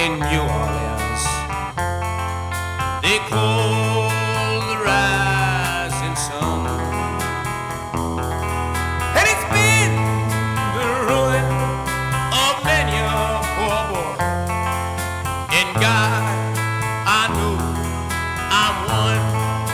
in New Orleans. They call the rising sun, and it's been the ruin of many a poor boy. In God, I know I'm one.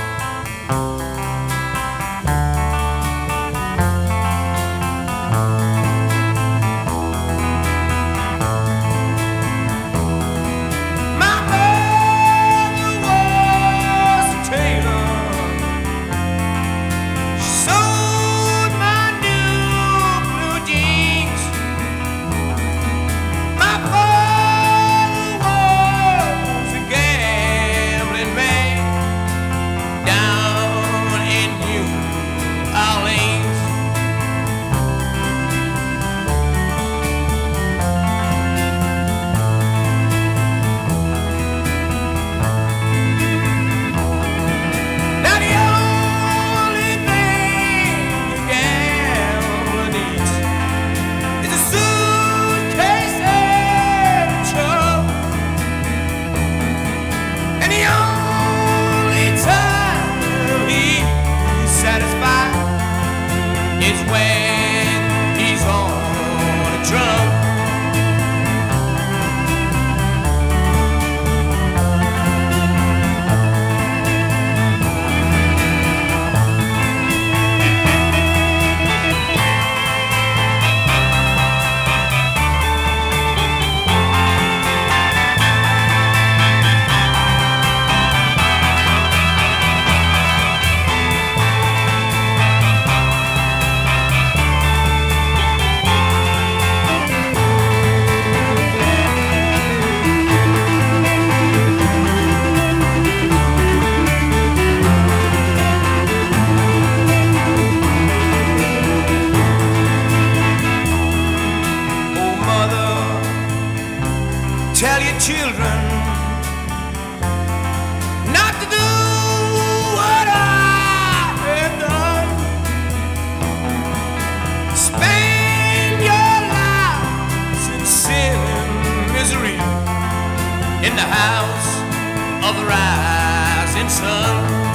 It's when he's on a drum. Tell your children not to do what I have done. Spend your lives in sin and misery in the house of the rising sun.